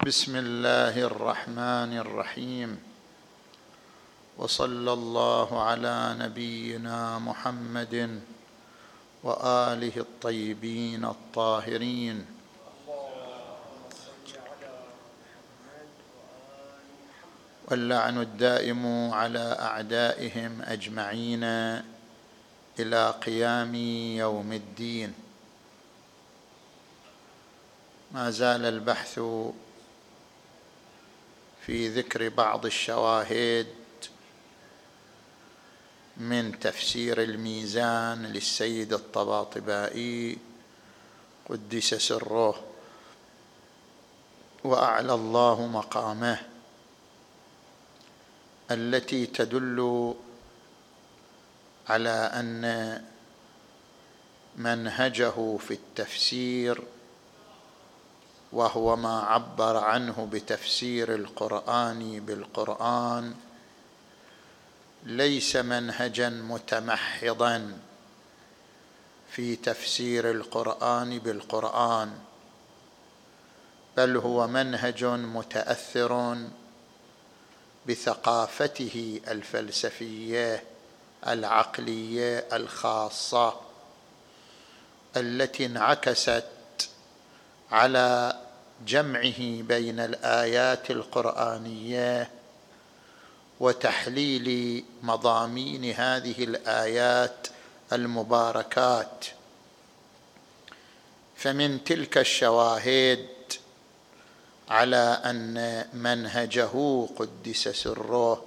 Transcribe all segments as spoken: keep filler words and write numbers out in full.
بسم الله الرحمن الرحيم، وصلى الله على نبينا محمد وآله الطيبين الطاهرين. واللعن الدائم على أعدائهم أجمعين إلى قيام يوم الدين. ما زال البحث في ذكر بعض الشواهد من تفسير الميزان للسيد الطباطبائي قدس سره وأعلى الله مقامه، التي تدل على أن منهجه في التفسير، وهو ما عبر عنه بتفسير القرآن بالقرآن، ليس منهجا متمحضا في تفسير القرآن بالقرآن، بل هو منهج متأثر بثقافته الفلسفية العقلية الخاصة، التي انعكست على جمعه بين الآيات القرآنية وتحليل مضامين هذه الآيات المباركات. فمن تلك الشواهد على أن منهجه قدس سره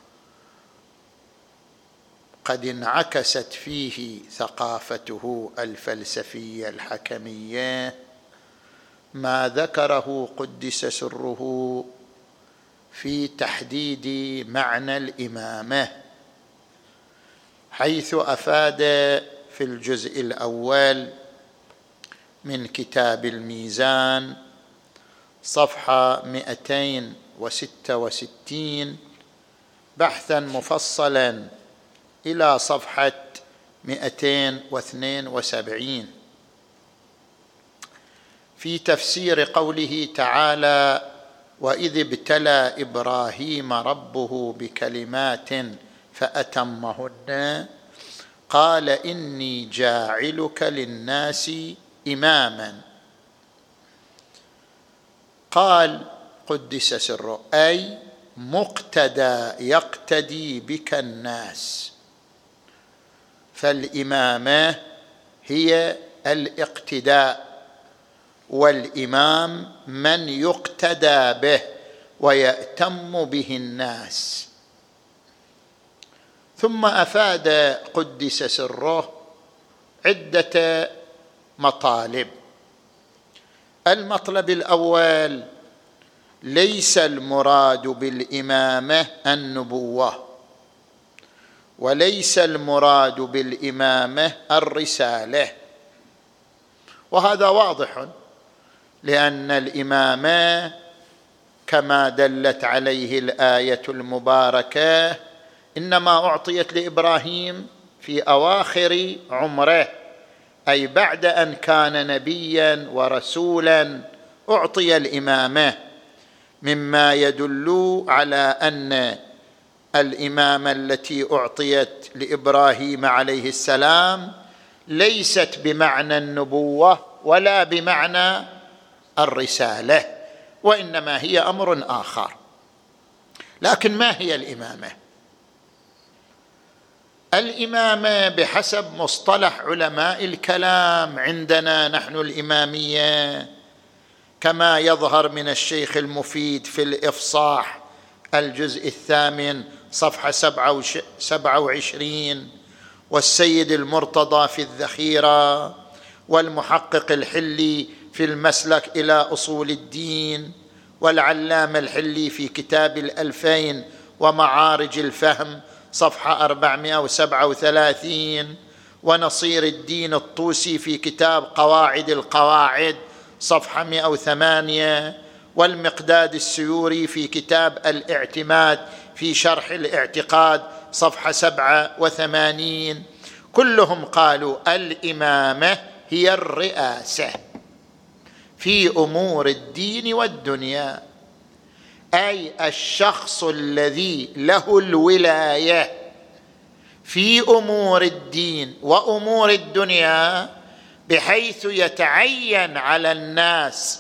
قد انعكست فيه ثقافته الفلسفية الحكمية ما ذكره قدس سره في تحديد معنى الإمامة، حيث أفاد في الجزء الأول من كتاب الميزان صفحة مئتين وستة وستين بحثا مفصلا إلى صفحة مئتين واثنين وسبعين في تفسير قوله تعالى: وإذ ابتلى إبراهيم ربه بكلمات فأتمهن قال إني جاعلك للناس إماما. قال قدس سره: أي مقتدى يقتدي بك الناس، فالإمامة هي الاقتداء، والإمام من يقتدى به ويأتم به الناس. ثم أفاد قدس سره عدة مطالب. المطلب الأول: ليس المراد بالإمامة النبوة، وليس المراد بالإمامة الرسالة، وهذا واضح، لأن الإمامة كما دلت عليه الآية المباركة إنما أعطيت لإبراهيم في أواخر عمره، أي بعد أن كان نبيا ورسولا أعطي الإمامة، مما يدل على أن الإمامة التي أعطيت لإبراهيم عليه السلام ليست بمعنى النبوة ولا بمعنى الرسالة، وإنما هي أمر آخر. لكن ما هي الإمامة؟ الإمامة بحسب مصطلح علماء الكلام عندنا نحن الإمامية، كما يظهر من الشيخ المفيد في الإفصاح الجزء الثامن صفحة سبعة وعشرين، والسيد المرتضى في الذخيرة، والمحقق الحلي في المسلك إلى أصول الدين، والعلامة الحلي في كتاب الألفين ومعارج الفهم صفحة أربعمائة وسبعة وثلاثين، ونصير الدين الطوسي في كتاب قواعد القواعد صفحة مئة وثمانية، والمقداد السيوري في كتاب الاعتماد في شرح الاعتقاد صفحة سبعة وثمانين. كلهم قالوا الإمامة هي الرئاسة في أمور الدين والدنيا، أي الشخص الذي له الولاية في أمور الدين وأمور الدنيا، بحيث يتعين على الناس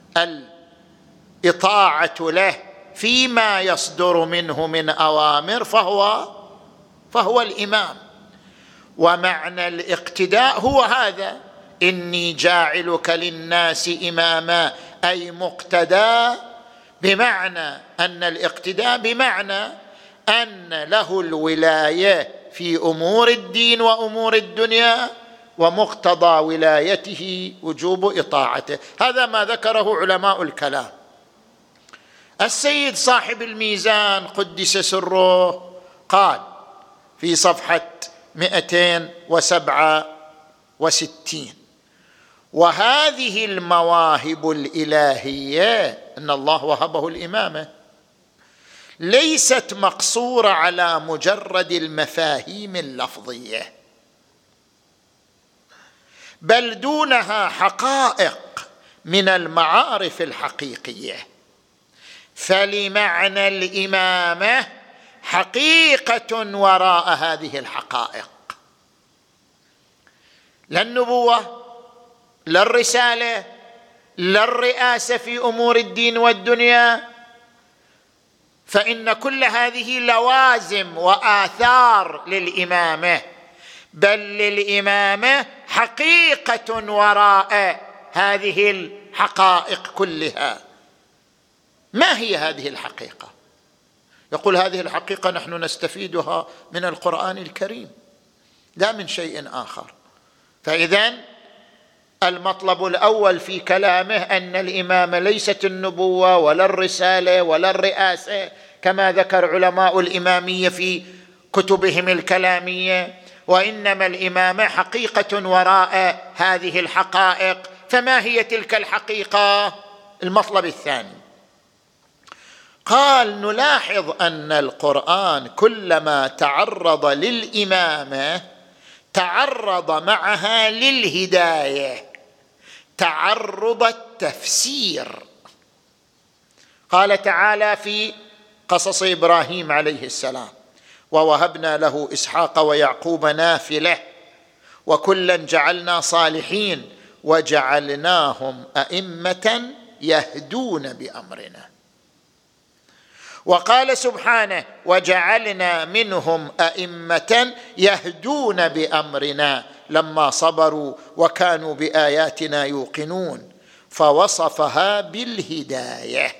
الإطاعة له فيما يصدر منه من أوامر، فهو فهو الإمام. ومعنى الاقتداء هو هذا: إني جاعلك للناس إماما، أي مقتدى، بمعنى أن الاقتداء بمعنى أن له الولاية في أمور الدين وأمور الدنيا، ومقتضى ولايته وجوب إطاعته. هذا ما ذكره علماء الكلام. السيد صاحب الميزان قدس سره قال في صفحة مئتين وسبعة وستين: وهذه المواهب الإلهية، أن الله وهبه الإمامة، ليست مقصورة على مجرد المفاهيم اللفظية، بل دونها حقائق من المعارف الحقيقية. فلمعنى الإمامة حقيقة وراء هذه الحقائق، لا النبوة، لا الرسالة، لا الرئاسة في أمور الدين والدنيا، فإن كل هذه لوازم وآثار للإمامة، بل للإمامة حقيقة وراء هذه الحقائق كلها. ما هي هذه الحقيقة؟ يقول هذه الحقيقة نحن نستفيدها من القرآن الكريم لا من شيء آخر. فإذن المطلب الأول في كلامه أن الإمامة ليست النبوة ولا الرسالة ولا الرئاسة كما ذكر علماء الإمامية في كتبهم الكلامية، وإنما الإمامة حقيقة وراء هذه الحقائق. فما هي تلك الحقيقة؟ المطلب الثاني قال: نلاحظ أن القرآن كلما تعرض للإمامة تعرض معها للهداية تعرض التفسير. قال تعالى في قصص إبراهيم عليه السلام: ووهبنا له إسحاق ويعقوب نافلة وكلا جعلنا صالحين وجعلناهم أئمة يهدون بأمرنا. وقال سبحانه: وجعلنا منهم أئمة يهدون بأمرنا لما صبروا وكانوا بآياتنا يوقنون. فوصفها بالهداية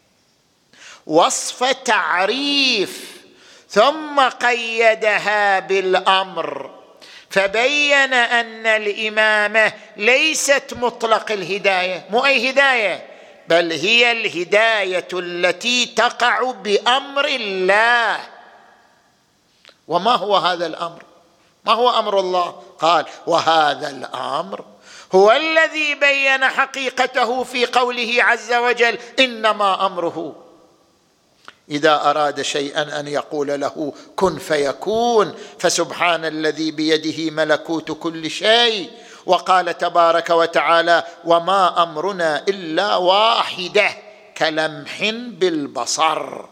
وصف تعريف، ثم قيدها بالأمر، فبين أن الإمامة ليست مطلق الهداية، مو أي هداية، بل هي الهداية التي تقع بأمر الله. وما هو هذا الأمر؟ ما هو أمر الله؟ قال: وهذا الأمر هو الذي بين حقيقته في قوله عز وجل: إنما أمره إذا أراد شيئا أن يقول له كن فيكون. فسبحان الذي بيده ملكوت كل شيء. وقال تبارك وتعالى: وما أمرنا إلا واحدة كلمح بالبصر.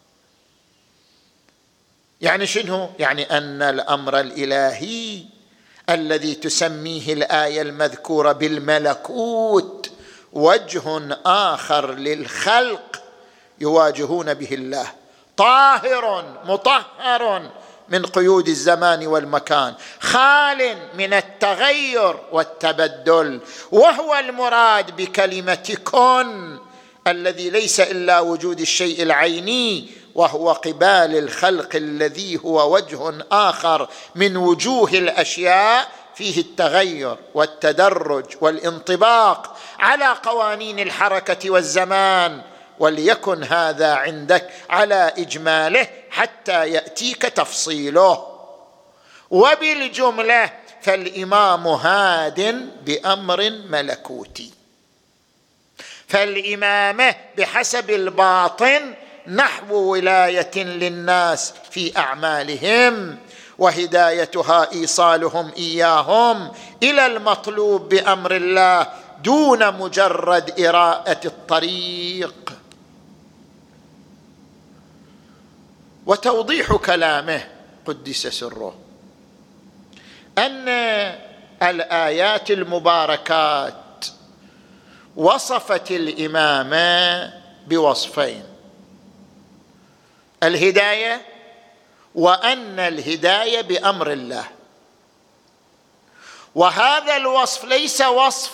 يعني شنو؟ يعني أن الأمر الإلهي الذي تسميه الآية المذكورة بالملكوت وجه آخر للخلق يواجهون به الله، طاهر مطهر من قيود الزمان والمكان، خال من التغير والتبدل، وهو المراد بكلمة كن الذي ليس إلا وجود الشيء العيني، وهو قبال الخلق الذي هو وجه آخر من وجوه الأشياء فيه التغير والتدرج والانطباق على قوانين الحركة والزمان. وليكن هذا عندك على إجماله حتى يأتيك تفصيله. وبالجملة فالإمام هاد بأمر ملكوتي، فالإمامة بحسب الباطن نحو ولاية للناس في أعمالهم، وهدايتها إيصالهم إياهم إلى المطلوب بأمر الله دون مجرد إراءة الطريق. وتوضيح كلامه قدس سره أن الآيات المباركات وصفت الإمامة بوصفين: الهداية، وأن الهداية بأمر الله. وهذا الوصف ليس وصف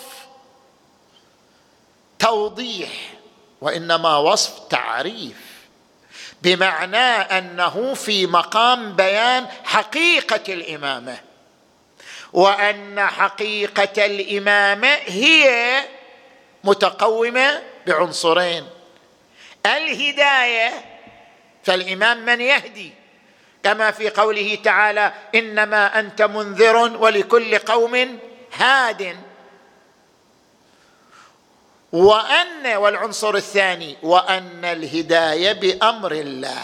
توضيح، وإنما وصف تعريف، بمعنى أنه في مقام بيان حقيقة الإمامة، وأن حقيقة الإمامة هي متقومة بعنصرين: الهداية، فالإمام من يهدي، كما في قوله تعالى: إنما أنت منذر ولكل قوم هاد. وأن والعنصر الثاني وأن الهداية بأمر الله.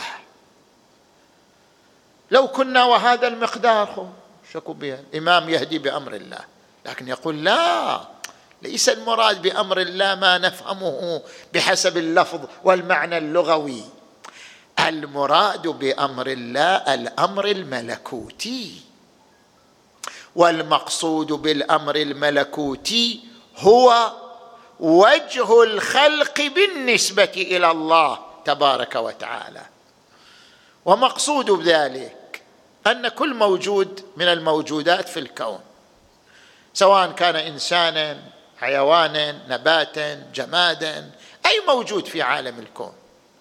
لو كنا وهذا المقدار شكوا بها الإمام يهدي بأمر الله، لكن يقول لا، ليس المراد بأمر الله ما نفهمه بحسب اللفظ والمعنى اللغوي، المراد بأمر الله الأمر الملكوتي، والمقصود بالأمر الملكوتي هو وجه الخلق بالنسبة إلى الله تبارك وتعالى. ومقصود بذلك أن كل موجود من الموجودات في الكون، سواء كان إنسانا، حيوانا، نباتا، جمادا، أي موجود في عالم الكون،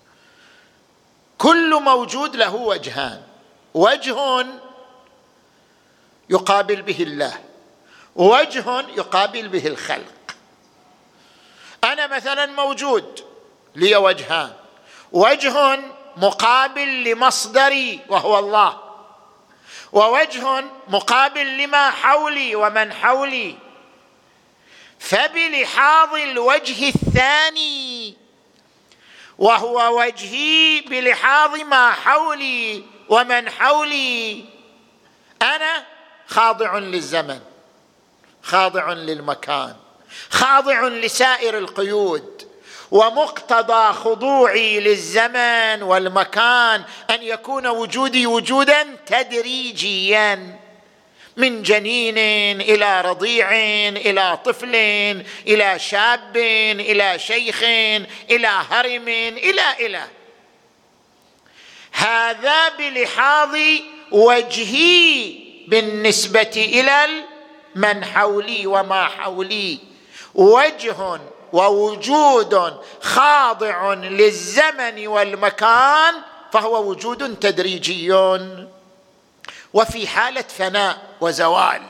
كل موجود له وجهان: وجه يقابل به الله، ووجه يقابل به الخلق. أنا مثلا موجود لي وجهان: وجه مقابل لمصدري وهو الله، ووجه مقابل لما حولي ومن حولي. فبلحاظ الوجه الثاني وهو وجهي بلحاظ ما حولي ومن حولي، أنا خاضع للزمن، خاضع للمكان، خاضع لسائر القيود. ومقتضى خضوعي للزمن والمكان أن يكون وجودي وجودا تدريجيا، من جنين إلى رضيع إلى طفل إلى شاب إلى شيخ إلى هرم إلى إلى هذا بلحاظ وجهي بالنسبة إلى من حولي وما حولي، وجه ووجود خاضع للزمن والمكان، فهو وجود تدريجي وفي حالة فناء وزوال.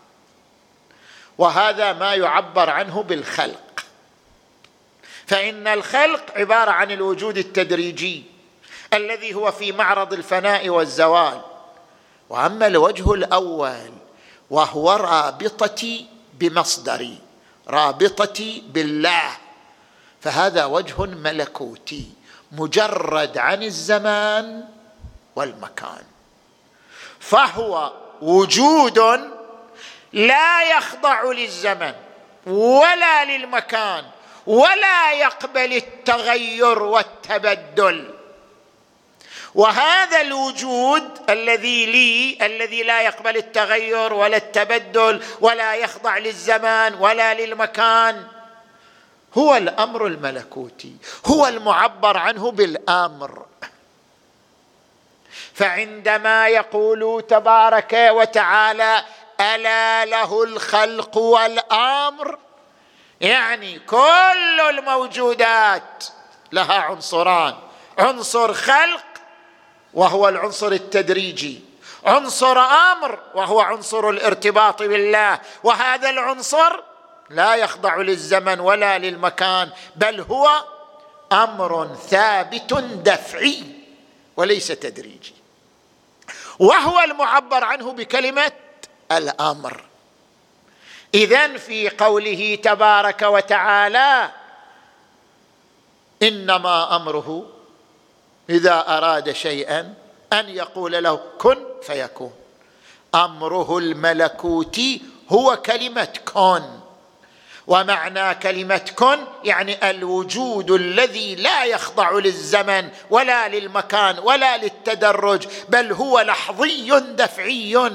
وهذا ما يعبر عنه بالخلق، فإن الخلق عبارة عن الوجود التدريجي الذي هو في معرض الفناء والزوال. وأما الوجه الأول وهو رابطتي بمصدري، رابطتي بالله، فهذا وجه ملكوتي مجرد عن الزمان والمكان، فهو وجود لا يخضع للزمن ولا للمكان ولا يقبل التغير والتبدل. وهذا الوجود الذي لي، الذي لا يقبل التغير ولا التبدل ولا يخضع للزمان ولا للمكان، هو الأمر الملكوتي، هو المعبر عنه بالأمر. فعندما يقول تبارك وتعالى ألا له الخلق والأمر، يعني كل الموجودات لها عنصران: عنصر خلق وهو العنصر التدريجي، عنصر أمر وهو عنصر الارتباط بالله. وهذا العنصر لا يخضع للزمن ولا للمكان، بل هو أمر ثابت دفعي وليس تدريجي، وهو المعبر عنه بكلمة الأمر. إذن في قوله تبارك وتعالى إنما أمره إذا أراد شيئا أن يقول له كن فيكون، أمره الملكوتي هو كلمة كن، ومعنى كلمة كن يعني الوجود الذي لا يخضع للزمن ولا للمكان ولا للتدرج، بل هو لحظي دفعي.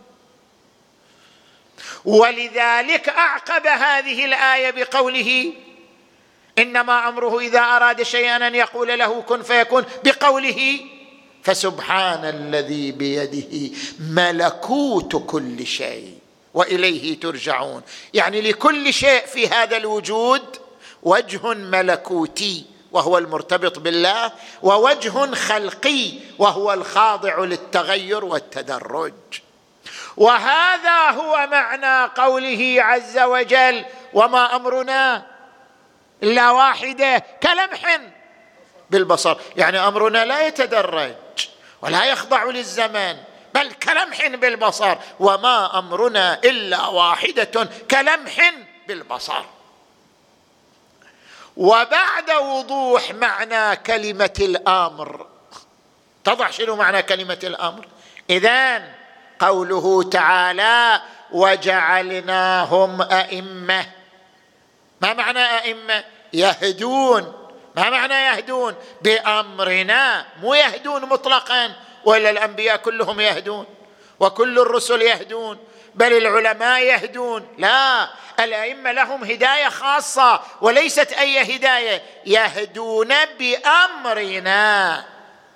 ولذلك أعقب هذه الآية بقوله إنما أمره إذا أراد شيئا أن يقول له كن فيكون، بقوله فسبحان الذي بيده ملكوت كل شيء وإليه ترجعون. يعني لكل شيء في هذا الوجود وجه ملكوتي وهو المرتبط بالله، ووجه خلقي وهو الخاضع للتغير والتدرج. وهذا هو معنى قوله عز وجل وما أمرنا إلا واحدة كلمح بالبصر، يعني أمرنا لا يتدرج ولا يخضع للزمان بل كلمح بالبصر، وما أمرنا إلا واحدة كلمح بالبصر. وبعد وضوح معنى كلمة الأمر تضع شنو معنى كلمة الأمر؟ إذن قوله تعالى وجعلناهم أئمة، ما معنى أئمة؟ يهدون. ما معنى يهدون؟ بأمرنا، مو يهدون مطلقا، ولا الأنبياء كلهم يهدون وكل الرسل يهدون، بل العلماء يهدون. لا، الأئمة لهم هداية خاصة وليست أي هداية، يهدون بأمرنا،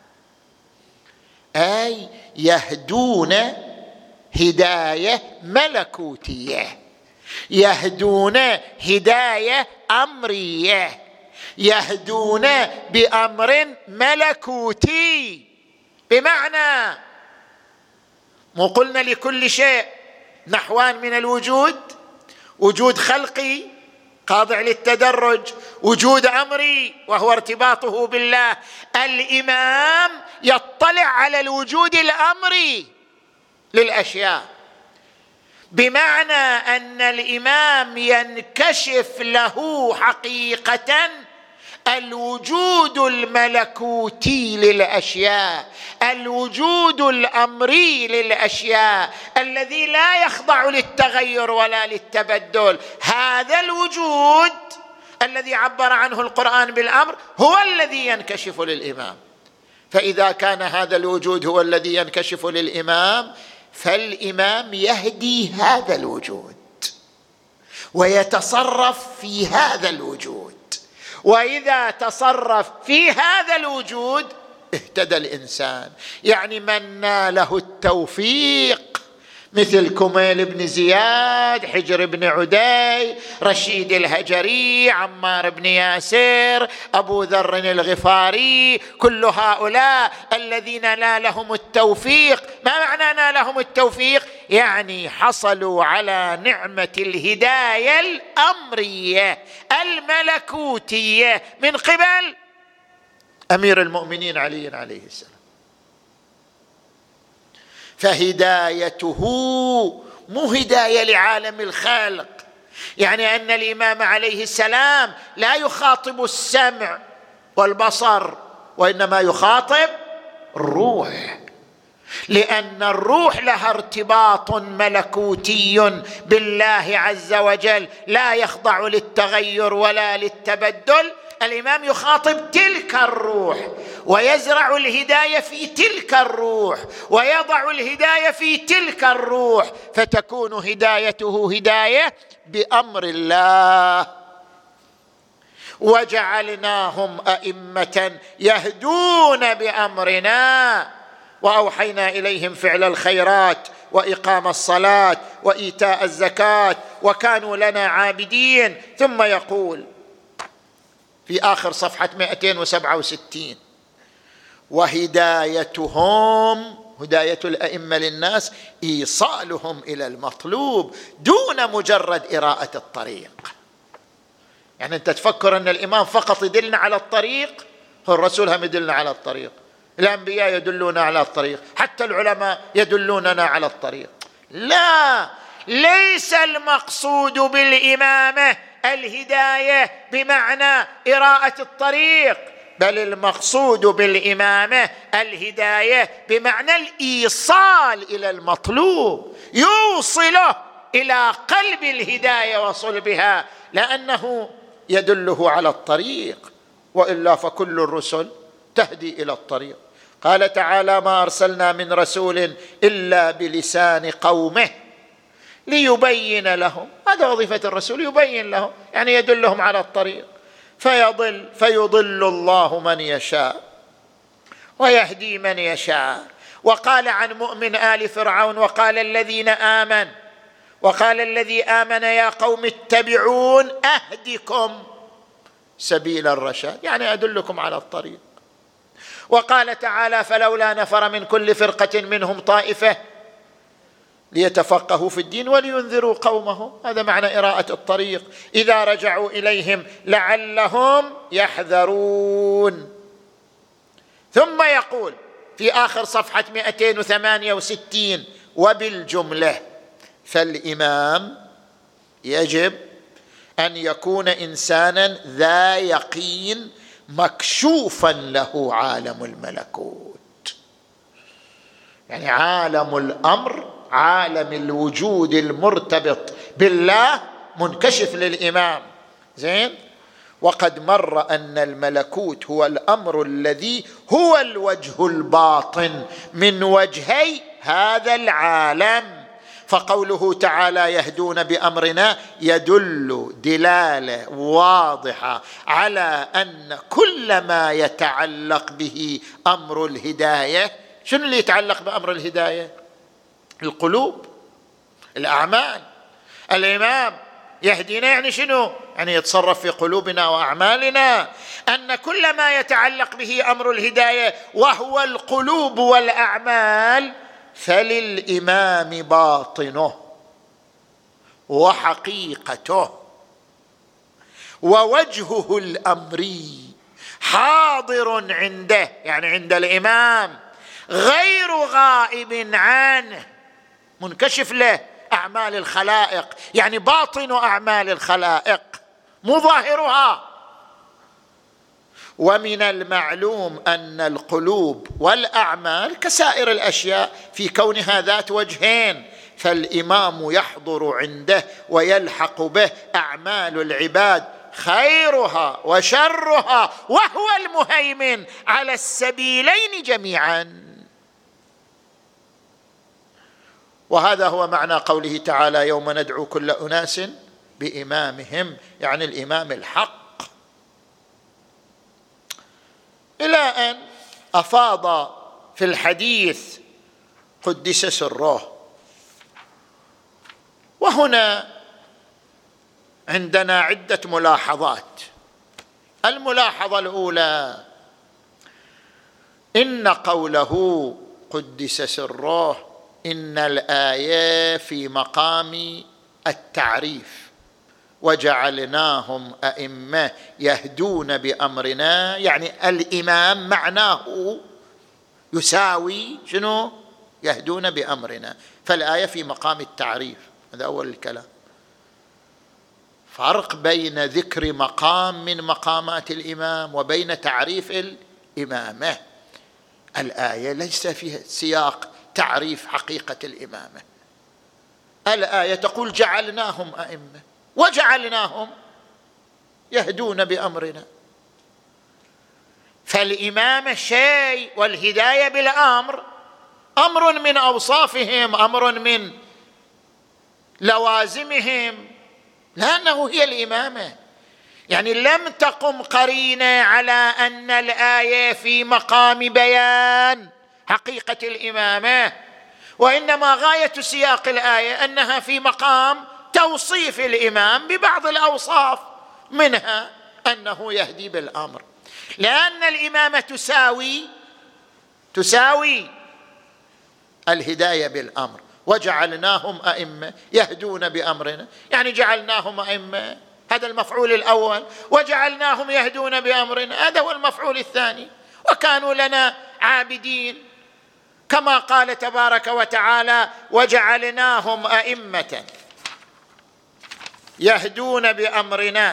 أي يهدون هداية ملكوتية، يهدون هداية أمرية، يهدون بأمر ملكوتي. بمعنى مو قلنا لكل شيء نحوان من الوجود، وجود خلقي خاضع للتدرج، وجود أمري وهو ارتباطه بالله. الإمام يطلع على الوجود الأمري للأشياء، بمعنى أن الإمام ينكشف له حقيقة الوجود الملكوتي للأشياء، الوجود الأمري للأشياء الذي لا يخضع للتغير ولا للتبدل. هذا الوجود الذي عبر عنه القرآن بالأمر هو الذي ينكشف للإمام. فإذا كان هذا الوجود هو الذي ينكشف للإمام، فالإمام يهدي هذا الوجود ويتصرف في هذا الوجود، وإذا تصرف في هذا الوجود اهتدى الإنسان. يعني من ناله التوفيق مثل كميل بن زياد، حجر بن عدي، رشيد الهجري، عمار بن ياسر، أبو ذر الغفاري، كل هؤلاء الذين نالهم التوفيق. ما معنى نالهم التوفيق؟ يعني حصلوا على نعمة الهداية الأمرية الملكوتية من قبل أمير المؤمنين علي عليه السلام. فهدايته مو هداية لعالم الخلق، يعني أن الإمام عليه السلام لا يخاطب السمع والبصر، وإنما يخاطب الروح، لأن الروح لها ارتباط ملكوتي بالله عز وجل لا يخضع للتغير ولا للتبدل. الإمام يخاطب تلك الروح ويزرع الهداية في تلك الروح ويضع الهداية في تلك الروح، فتكون هدايته هداية بأمر الله. وجعلناهم أئمة يهدون بأمرنا وأوحينا إليهم فعل الخيرات وإقام الصلاة وإيتاء الزكاة وكانوا لنا عابدين. ثم يقول في آخر صفحة مئتين وسبعة وستين وهدايتهم، هداية الأئمة للناس إيصالهم إلى المطلوب دون مجرد إراءة الطريق. يعني أنت تفكر أن الإمام فقط يدلنا على الطريق، الرسول هم يدلنا على الطريق، الأنبياء يدلون على الطريق، حتى العلماء يدلوننا على الطريق. لا، ليس المقصود بالإمامة الهداية بمعنى إراءة الطريق، بل المقصود بالإمامة الهداية بمعنى الإيصال إلى المطلوب، يوصله إلى قلب الهداية وصلبها، لأنه يدله على الطريق، وإلا فكل الرسل تهدي إلى الطريق. قال تعالى: ما أرسلنا من رسول إلا بلسان قومه ليبين لهم. هذا وظيفة الرسول، يبين لهم، يعني يدلهم على الطريق. فيضل فيضل الله من يشاء ويهدي من يشاء. وقال عن مؤمن آل فرعون: وقال الذين آمن وقال الذي آمن يا قوم اتبعون أهدكم سبيل الرشاد، يعني أدلكم على الطريق. وقال تعالى: فلولا نفر من كل فرقة منهم طائفة ليتفقهوا في الدين ولينذروا قومهم. هذا معنى إراءة الطريق: إذا رجعوا إليهم لعلهم يحذرون. ثم يقول في آخر صفحة مئتين وثمانية وستين: وبالجملة فالإمام يجب أن يكون إنسانا ذا يقين مكشوفا له عالم الملكوت، يعني عالم الأمر، عالم الوجود المرتبط بالله منكشف للإمام. زين. وقد مر أن الملكوت هو الأمر الذي هو الوجه الباطن من وجهي هذا العالم. فقوله تعالى: يهدون بأمرنا يدل دلالة واضحة على أن كل ما يتعلق به أمر الهداية. شنو اللي يتعلق بأمر الهداية؟ القلوب، الأعمال. الإمام يهدينا يعني شنو؟ يعني يتصرف في قلوبنا وأعمالنا. أن كل ما يتعلق به أمر الهداية وهو القلوب والأعمال فللإمام باطنه وحقيقته ووجهه الأمري حاضر عنده، يعني عند الإمام، غير غائب عنه، منكشف له أعمال الخلائق، يعني باطن أعمال الخلائق مو ظاهرها. ومن المعلوم أن القلوب والأعمال كسائر الأشياء في كونها ذات وجهين، فالإمام يحضر عنده ويلحق به أعمال العباد خيرها وشرها، وهو المهيمن على السبيلين جميعا. وهذا هو معنى قوله تعالى: يوم ندعو كل أناس بإمامهم، يعني الإمام الحق. إلى أن أفاض في الحديث قدس سره. وهنا عندنا عدة ملاحظات. الملاحظة الأولى: إن قوله قدس سره إن الآية في مقام التعريف، وجعلناهم أئمة يهدون بأمرنا، يعني الإمام معناه يساوي شنو؟ يهدون بأمرنا. فالآية في مقام التعريف، هذا أول الكلام. فرق بين ذكر مقام من مقامات الإمام وبين تعريف الإمامة. الآية ليس فيها سياق تعريف حقيقة الإمامة. الآية تقول: جعلناهم أئمة، وجعلناهم يهدون بأمرنا. فالإمامة شيء، والهداية بالأمر أمر من أوصافهم، أمر من لوازمهم، لأنه هي الإمامة. يعني لم تقم قرينة على أن الآية في مقام بيان حقيقة الإمامة، وإنما غاية سياق الآية أنها في مقام توصيف الإمام ببعض الأوصاف، منها أنه يهدي بالأمر، لأن الإمامة تساوي تساوي الهداية بالأمر. وجعلناهم أئمة يهدون بأمرنا، يعني جعلناهم أئمة، هذا المفعول الأول، وجعلناهم يهدون بأمرنا، هذا هو المفعول الثاني. وكانوا لنا عابدين، كما قال تبارك وتعالى: وجعلناهم أئمة يهدون بأمرنا.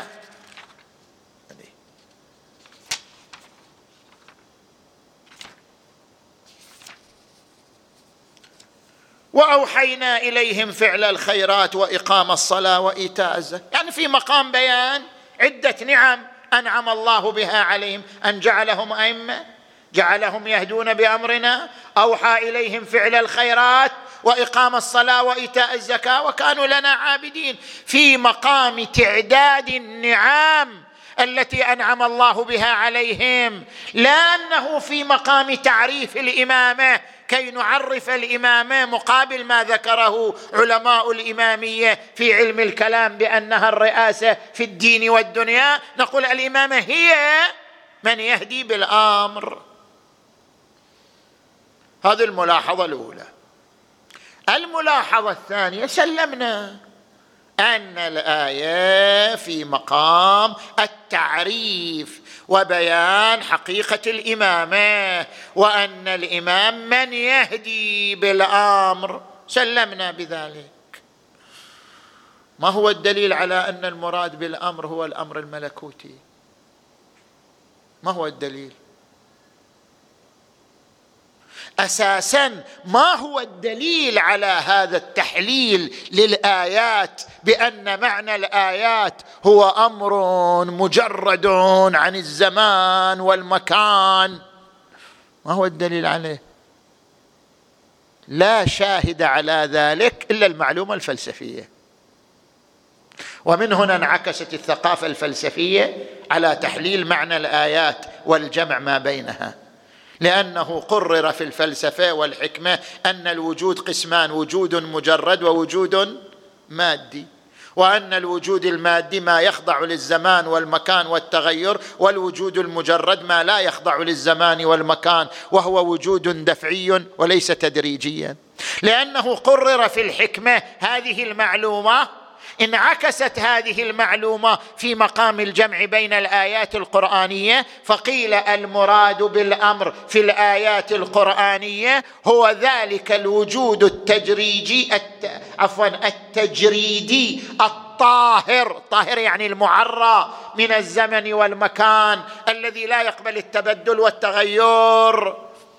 وأوحينا إليهم فعل الخيرات وإقام الصلاة وإيتاء الزكاة. يعني في مقام بيان عدة نعم أنعم الله بها عليهم، أن جعلهم أئمة، جعلهم يهدون بأمرنا، أوحى إليهم فعل الخيرات وإقام الصلاة وإيتاء الزكاة وكانوا لنا عابدين. في مقام تعداد النعم التي أنعم الله بها عليهم، لا أنه في مقام تعريف الإمامة كي نعرف الإمامة مقابل ما ذكره علماء الإمامية في علم الكلام بأنها الرئاسة في الدين والدنيا، نقول الإمامة هي من يهدي بالأمر. هذه الملاحظة الأولى. الملاحظة الثانية، سلمنا أن الآية في مقام التعريف وبيان حقيقة الإمامة، وأن الإمام من يهدي بالأمر، سلمنا بذلك. ما هو الدليل على أن المراد بالأمر هو الأمر الملكوتي؟ ما هو الدليل؟ أساساً ما هو الدليل على هذا التحليل للآيات بأن معنى الآيات هو أمر مجرد عن الزمان والمكان؟ ما هو الدليل عليه؟ لا شاهد على ذلك إلا المعلومة الفلسفية. ومن هنا انعكست الثقافة الفلسفية على تحليل معنى الآيات والجمع ما بينها، لأنه قرر في الفلسفة والحكمة أن الوجود قسمان: وجود مجرد ووجود مادي، وأن الوجود المادي ما يخضع للزمان والمكان والتغير، والوجود المجرد ما لا يخضع للزمان والمكان وهو وجود دفعي وليس تدريجيا. لأنه قرر في الحكمة هذه المعلومة، انعكست هذه المعلومة في مقام الجمع بين الآيات القرآنية، فقيل المراد بالأمر في الآيات القرآنية هو ذلك الوجود التجريدي الت... عفوا التجريدي الطاهر، طاهر يعني المعرى من الزمن والمكان، الذي لا يقبل التبدل والتغير.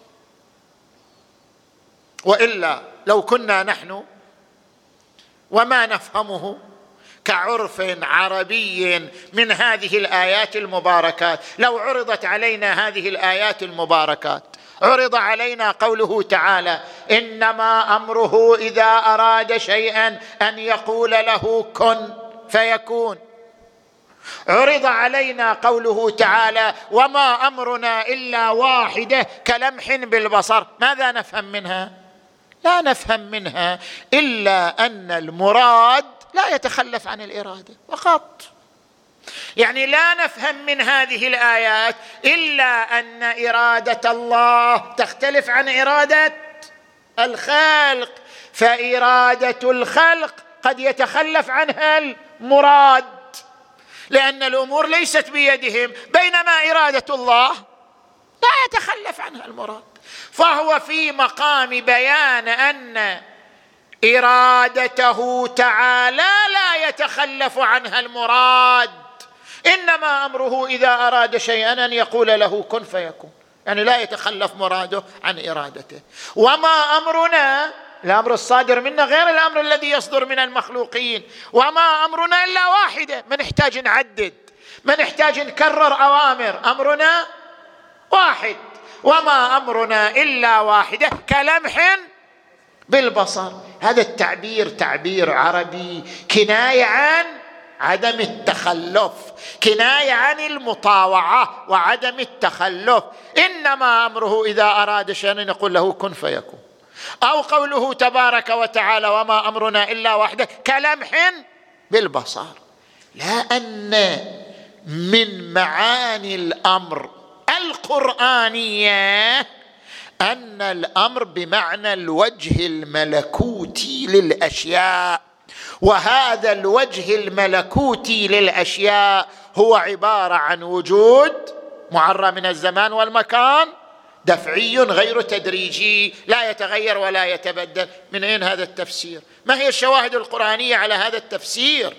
وإلا لو كنا نحن وما نفهمه كعرف عربي من هذه الآيات المباركات، لو عرضت علينا هذه الآيات المباركات، عرض علينا قوله تعالى: إنما أمره إذا أراد شيئا أن يقول له كن فيكون، عرض علينا قوله تعالى: وما أمرنا إلا واحدة كلمح بالبصر، ماذا نفهم منها؟ لا نفهم منها إلا أن المراد لا يتخلف عن الإرادة فقط. يعني لا نفهم من هذه الآيات إلا أن إرادة الله تختلف عن إرادة الخلق، فإرادة الخلق قد يتخلف عنها المراد، لأن الأمور ليست بيدهم، بينما إرادة الله لا يتخلف عنها المراد. فهو في مقام بيان أن إرادته تعالى لا يتخلف عنها المراد، إنما أمره إذا أراد شيئا أن يقول له كن فيكون، يعني لا يتخلف مراده عن إرادته. وما أمرنا، الأمر الصادر منا غير الأمر الذي يصدر من المخلوقين، وما أمرنا إلا واحدة، ما نحتاج نعدد، ما نحتاج نكرر أوامر، أمرنا واحد. وما أمرنا إلا واحدة كلمح بالبصر. هذا التعبير تعبير عربي كناية عن عدم التخلف، كناية عن المطاوعة وعدم التخلف. إنما أمره إذا أراد شيئا يقول له كن فيكون. أو قوله تبارك وتعالى: وما أمرنا إلا واحدة كلمح بالبصر. لأن من معاني الأمر القرآنية أن الأمر بمعنى الوجه الملكوتي للأشياء، وهذا الوجه الملكوتي للأشياء هو عبارة عن وجود معرى من الزمان والمكان، دفعي غير تدريجي، لا يتغير ولا يتبدل. من أين هذا التفسير؟ ما هي الشواهد القرآنية على هذا التفسير؟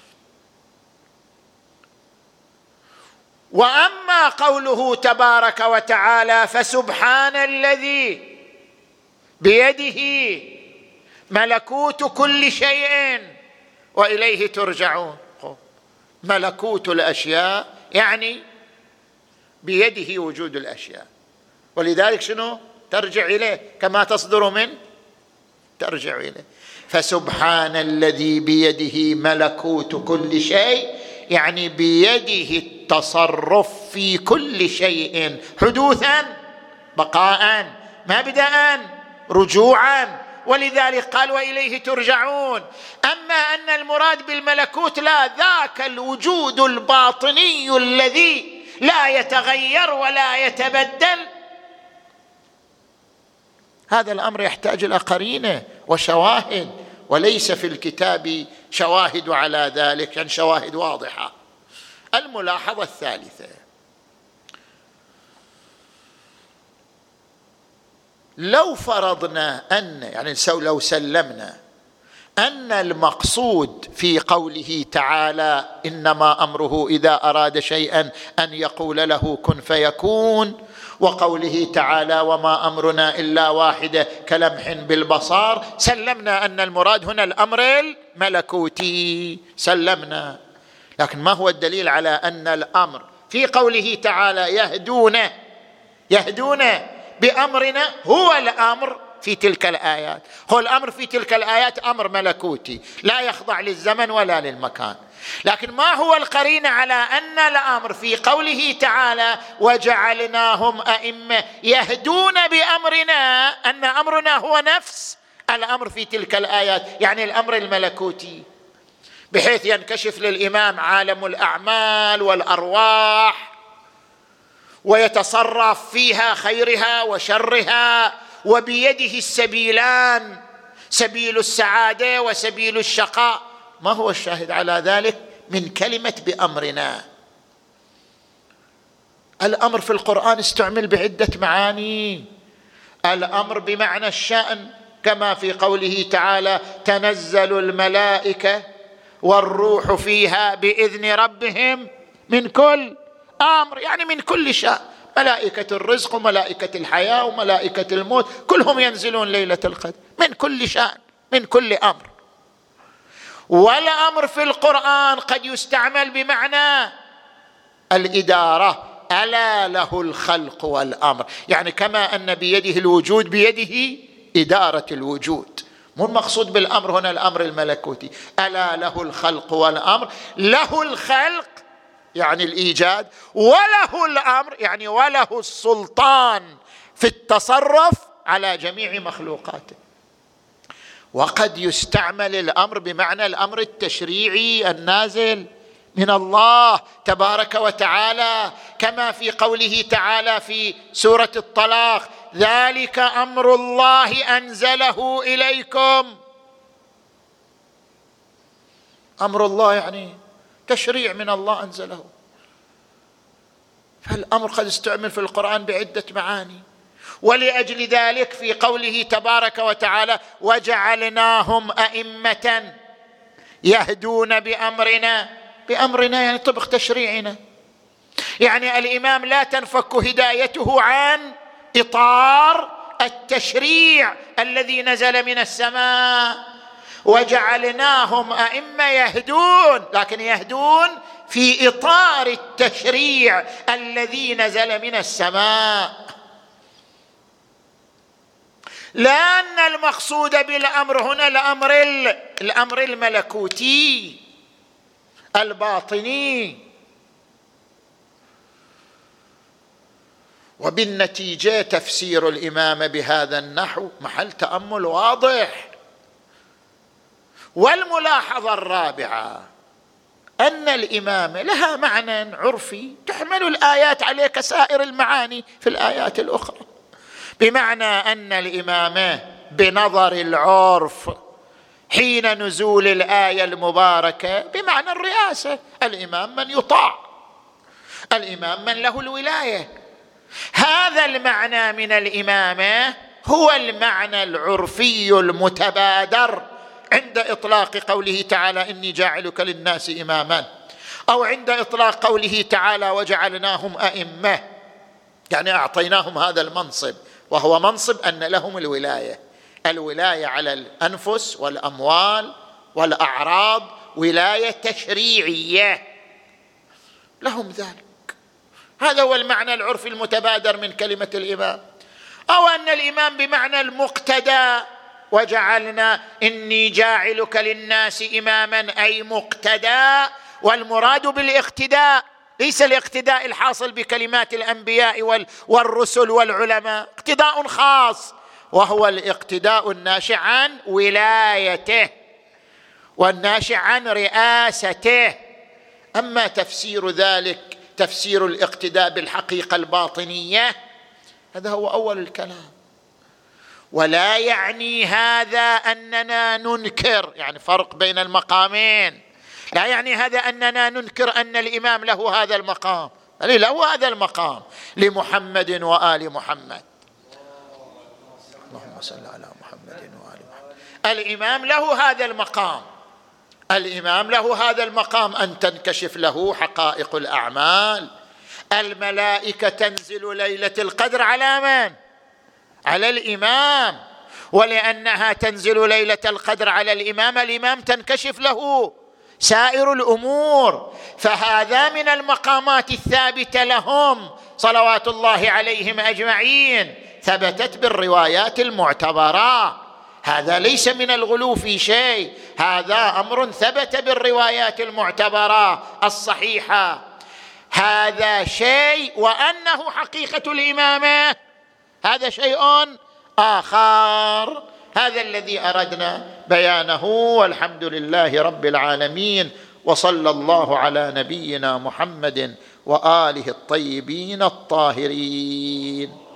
وأما قوله تبارك وتعالى: فسبحان الذي بيده ملكوت كل شيء وإليه ترجعون. ملكوت الأشياء يعني بيده وجود الأشياء، ولذلك شنو؟ ترجع إليه، كما تصدر من ترجع إليه. فسبحان الذي بيده ملكوت كل شيء، يعني بيده التصرف في كل شيء، حدوثا بقاء، مبدأ رجوعا، ولذلك قال وإليه ترجعون. أما أن المراد بالملكوت لا، ذاك الوجود الباطني الذي لا يتغير ولا يتبدل، هذا الأمر يحتاج إلى قرينة وشواهد، وليس في الكتاب شواهد على ذلك، يعني شواهد واضحة. الملاحظة الثالثة: لو فرضنا أن، يعني لو سلمنا أن المقصود في قوله تعالى إنما أمره إذا أراد شيئا أن يقول له كن فيكون، وقوله تعالى وما أمرنا إلا واحدة كلمح بالبصار، سلمنا أن المراد هنا الأمر الملكوتي، سلمنا. لكن ما هو الدليل على أن الأمر في قوله تعالى يهدون يهدون بأمرنا هو الأمر في تلك الآيات؟ هو الأمر في تلك الآيات أمر ملكوتي لا يخضع للزمن ولا للمكان، لكن ما هو القرينة على أن الأمر في قوله تعالى وجعلناهم أئمة يهدون بأمرنا، أن أمرنا هو نفس الأمر في تلك الآيات، يعني الأمر الملكوتي، بحيث ينكشف للإمام عالم الأعمال والأرواح ويتصرف فيها خيرها وشرها، وبيده السبيلان، سبيل السعادة وسبيل الشقاء. ما هو الشاهد على ذلك من كلمة بأمرنا؟ الأمر في القرآن استعمل بعدة معاني. الأمر بمعنى الشأن، كما في قوله تعالى تنزل الملائكة والروح فيها بإذن ربهم من كل أمر، يعني من كل شأن، ملائكة الرزق وملائكة الحياة وملائكة الموت كلهم ينزلون ليلة القدر، من كل شأن، من كل أمر. والأمر في القرآن قد يستعمل بمعنى الإدارة، ألا له الخلق والأمر، يعني كما أن بيده الوجود بيده إدارة الوجود. مو المقصود بالأمر هنا الأمر الملكوتي، ألا له الخلق والأمر، له الخلق يعني الإيجاد، وله الأمر يعني وله السلطان في التصرف على جميع مخلوقاته. وقد يستعمل الأمر بمعنى الأمر التشريعي النازل من الله تبارك وتعالى، كما في قوله تعالى في سورة الطلاق ذلك أمر الله أنزله إليكم. أمر الله يعني تشريع من الله أنزله. فالأمر قد استعمل في القرآن بعدة معاني. ولأجل ذلك في قوله تبارك وتعالى وجعلناهم أئمة يهدون بأمرنا، بأمرنا يعني طبق تشريعنا، يعني الإمام لا تنفك هدايته عن إطار التشريع الذي نزل من السماء. وجعلناهم أئمة يهدون، لكن يهدون في إطار التشريع الذي نزل من السماء، لأن المقصود بالأمر هنا الأمر الأمر الملكوتي الباطني. وبالنتيجة تفسير الإمام بهذا النحو محل تأمل واضح. والملاحظة الرابعة أن الإمام لها معنى عرفي تحمل الآيات عليه كسائر المعاني في الآيات الأخرى، بمعنى أن الإمام بنظر العرف حين نزول الآية المباركة بمعنى الرئاسة، الإمام من يطاع، الإمام من له الولاية. هذا المعنى من الإمامة هو المعنى العرفي المتبادر عند إطلاق قوله تعالى إني جاعلك للناس إماما، أو عند إطلاق قوله تعالى وجعلناهم أئمة، يعني أعطيناهم هذا المنصب، وهو منصب أن لهم الولاية. الولاية على الأنفس والأموال والأعراض ولاية تشريعية، لهم ذلك. هذا هو المعنى العرفي المتبادر من كلمة الإمام. أو أن الإمام بمعنى المقتدى، وجعلنا إني جاعلك للناس إماما أي مقتدى، والمراد بالاقتداء ليس الاقتداء الحاصل بكلمات الأنبياء والرسل والعلماء، اقتداء خاص وهو الاقتداء الناشئ عن ولايته والناشئ عن رئاسته. أما تفسير ذلك تفسير الاقتداء بالحقيقة الباطنية هذا هو أول الكلام. ولا يعني هذا أننا ننكر، يعني فرق بين المقامين، لا يعني هذا أننا ننكر أن الإمام له هذا المقام، له هذا المقام لمحمد وآل محمد. اللهم صل على محمد وآل محمد. الإمام له هذا المقام، الإمام له هذا المقام أن تنكشف له حقائق الأعمال. الملائكة تنزل ليلة القدر على من؟ على الإمام، ولأنها تنزل ليلة القدر على الإمام، الإمام تنكشف له سائر الأمور، فهذا من المقامات الثابتة لهم صلوات الله عليهم أجمعين، ثبتت بالروايات المعتبرة. هذا ليس من الغلو في شيء، هذا أمر ثبت بالروايات المعتبرة الصحيحة. هذا شيء، وأنه حقيقة الإمامة هذا شيء آخر. هذا الذي أردنا بيانه، والحمد لله رب العالمين، وصلى الله على نبينا محمد وآله الطيبين الطاهرين.